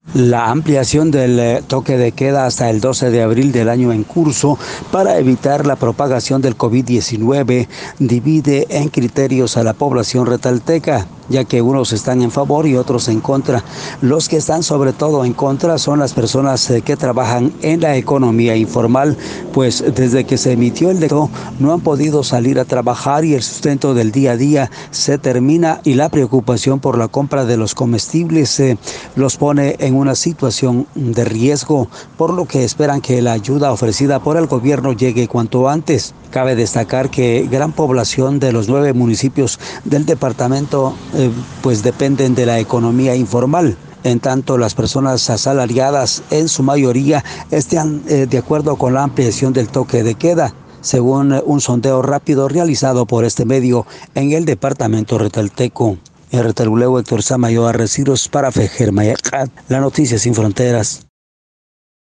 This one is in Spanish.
La ampliación del toque de queda hasta el 12 de abril del año en curso para evitar la propagación del COVID-19 divide en criterios a la población retalteca, ya que unos están en favor y otros en contra. Los que están sobre todo en contra son las personas que trabajan en la economía informal, pues desde que se emitió el decreto no han podido salir a trabajar y el sustento del día a día se termina y la preocupación por la compra de los comestibles los pone en una situación de riesgo, por lo que esperan que la ayuda ofrecida por el gobierno llegue cuanto antes. Cabe destacar que gran población de los 9 municipios del departamento pues dependen de la economía informal. En tanto, las personas asalariadas en su mayoría están de acuerdo con la ampliación del toque de queda, según un sondeo rápido realizado por este medio en el departamento retalteco. En Retaluleu, Héctor Samayoa, Resiros para Fejer Mayacat, La Noticia Sin Fronteras.